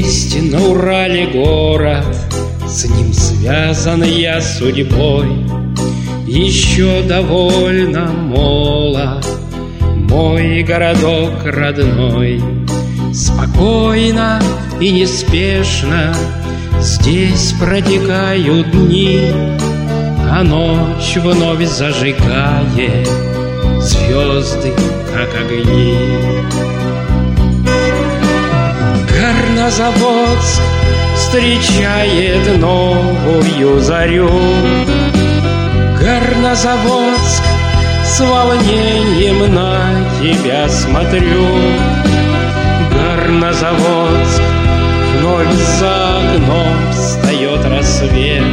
Есть на Урале город, с ним связан я судьбой. Еще довольно молод мой городок родной. Спокойно и неспешно здесь протекают дни, а ночь вновь зажигает звезды, как огни. Горнозаводск встречает новую зарю. Горнозаводск, с волнением на тебя смотрю. Горнозаводск, вновь за окном встает рассвет.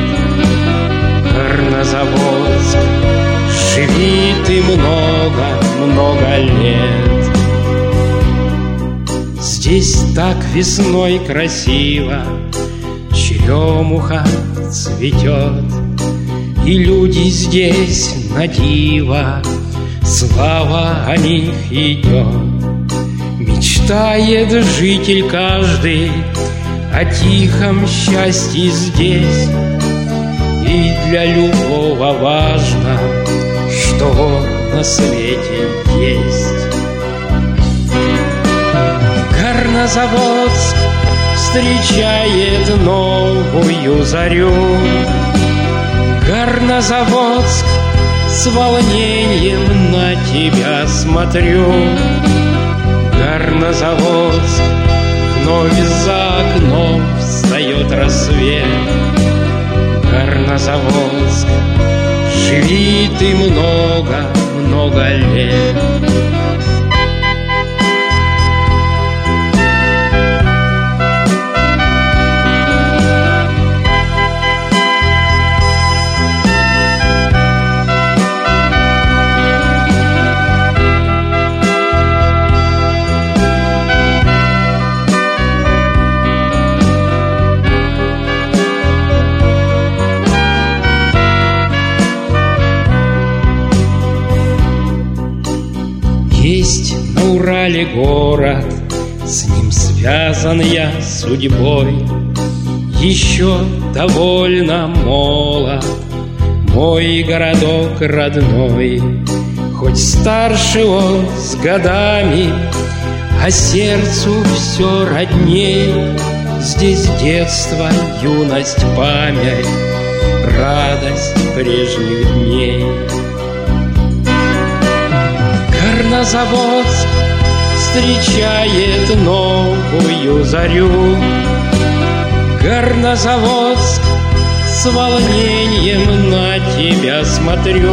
Горнозаводск, живи ты много лет. Здесь так весной красиво черемуха цветет, и люди здесь на диво, слава о них идет. Мечтает житель каждый о тихом счастье здесь, и для любого важно, что на свете есть. Горнозаводск встречает новую зарю. Горнозаводск, с волнением на тебя смотрю. Горнозаводск, вновь за окном встает рассвет. Горнозаводск, живи ты много лет. Есть на Урале город, с ним связан я судьбой. Еще довольно молод мой городок родной. Хоть старше он с годами, а сердцу все родней. Здесь детство, юность, память, радость прежних дней. Горнозаводск встречает новую зарю. Горнозаводск, с волнением на тебя смотрю.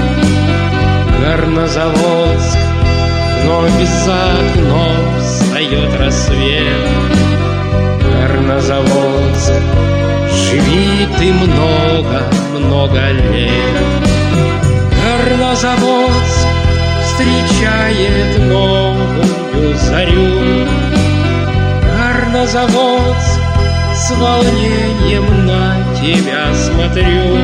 Горнозаводск, вновь за окном встает рассвет. Горнозаводск, живи ты много лет. Горнозаводск встречает новую зарю. Горнозаводск, с волнением на тебя смотрю.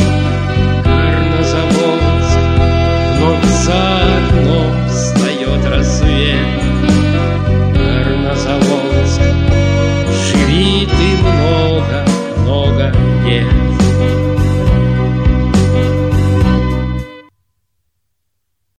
Горнозаводск, вновь за окном встает рассвет. Горнозаводск, живи ты много лет.